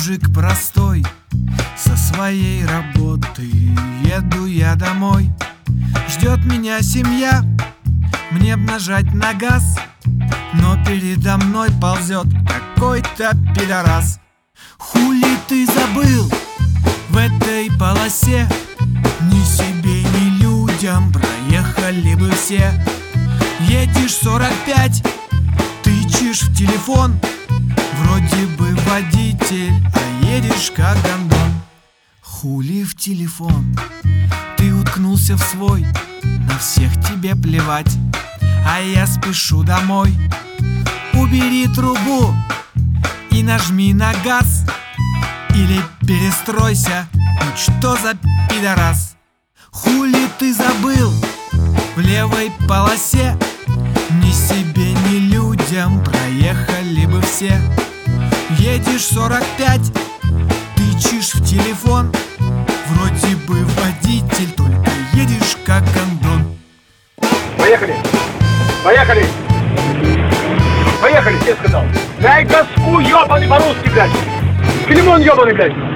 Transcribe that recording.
мужик простой, со своей работы еду я домой. Ждет меня семья, мне б нажать на газ, но передо мной ползет какой-то пидорас. Хули ты забыл в этой полосе? Ни себе, ни людям проехали бы все. Едешь 45, тычешь в телефон, вроде бы водитель, а едешь как гондон. Хули в телефон? Ты уткнулся в свой, на всех тебе плевать, а я спешу домой. Убери трубу и нажми на газ, или перестройся, ну что за пидорас? Хули ты забыл в левой полосе? Ни себе, ни людям проехали бы все. Едешь 45, тычешь в телефон, вроде бы водитель, только едешь как гондон. Поехали! Поехали! Поехали, тебе сказал! Дай газку, ёбаный, по-русски, блядь! Климон, ёбаный, блядь!